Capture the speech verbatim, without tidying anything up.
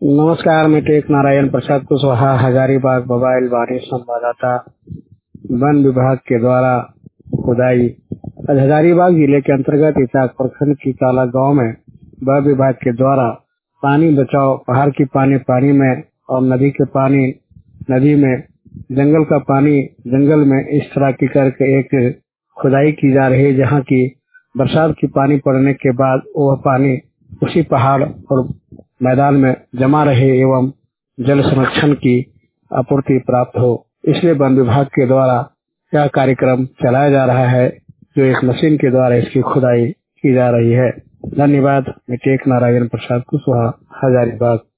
नमस्कार, मैं टेक नारायण प्रसाद कुशवाहा, हजारीबाग मोबाइल वाणी संवाददाता। वन विभाग के द्वारा खुदाई। आज हजारीबाग जिले के अंतर्गत इचाक प्रखंड की काला गांव में वन विभाग के द्वारा पानी बचाओ, पहाड़ की पानी पानी में और नदी के पानी नदी में, जंगल का पानी जंगल में, इस तरह की करके एक खुदाई की जा रही है, जहाँ की बरसात की पानी पड़ने के बाद वह पानी उसी पहाड़ और मैदान में जमा रहे एवं जल संरक्षण की आपूर्ति प्राप्त हो। इसलिए वन विभाग के द्वारा यह कार्यक्रम चलाया जा रहा है, जो एक मशीन के द्वारा इसकी खुदाई की जा रही है। धन्यवाद। मैं टेक नारायण प्रसाद कुशवाहा, हजारीबाग।